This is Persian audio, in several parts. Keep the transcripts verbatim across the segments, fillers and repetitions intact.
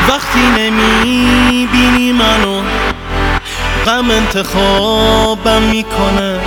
وقتی نمیبینی منو غم انتخابم میکنه،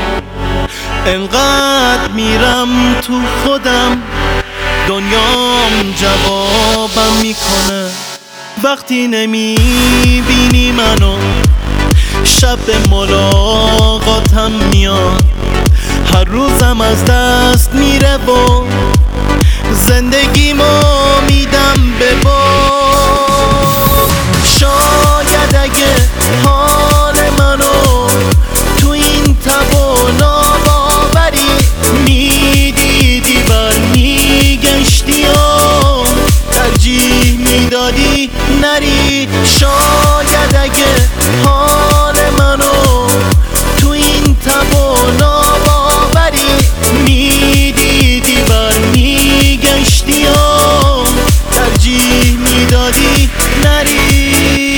انقدر میرم تو خودم دنیام جوابم میکنه. وقتی نمیبینی منو شب به ملاقاتم میاد، هر روزم از دست میره و زندگیمو میدم به باد. شاید اگه حال منو تو این تب و ناباوری میدیدی بر میگشتی و ترجیح میدادی نری. شاید اگه حال منو تو این تب و ناباوری میدیدی بر میگشتی و ترجیح میدادی نری.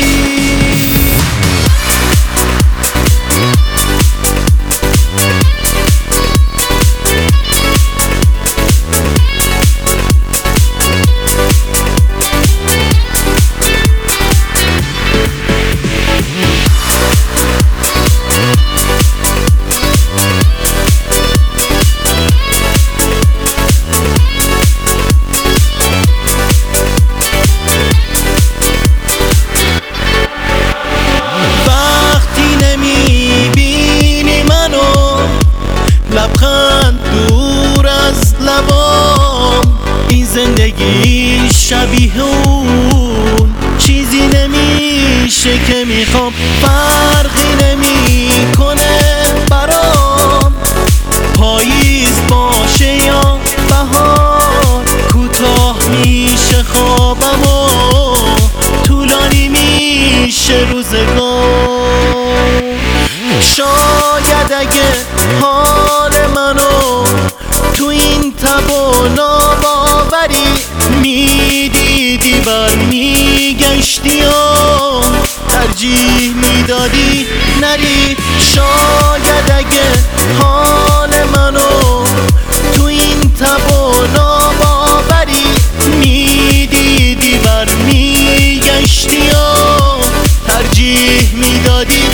لبخند دور از لبام، این زندگی شبیه اون چیزی نمیشه که میخوام. فرقی نمیکنه برام پاییز باشه یا بهار، کوتاه میشه خوابم و طولانی میشه روزگار. شاید اگه حال منو تو این تب و ناباوری میدیدی بر میگشتی و ترجیح میدادی نری. شاید اگه حال منو تو این تب و ناباوری میدیدی بر میگشتی و ترجیح میدادی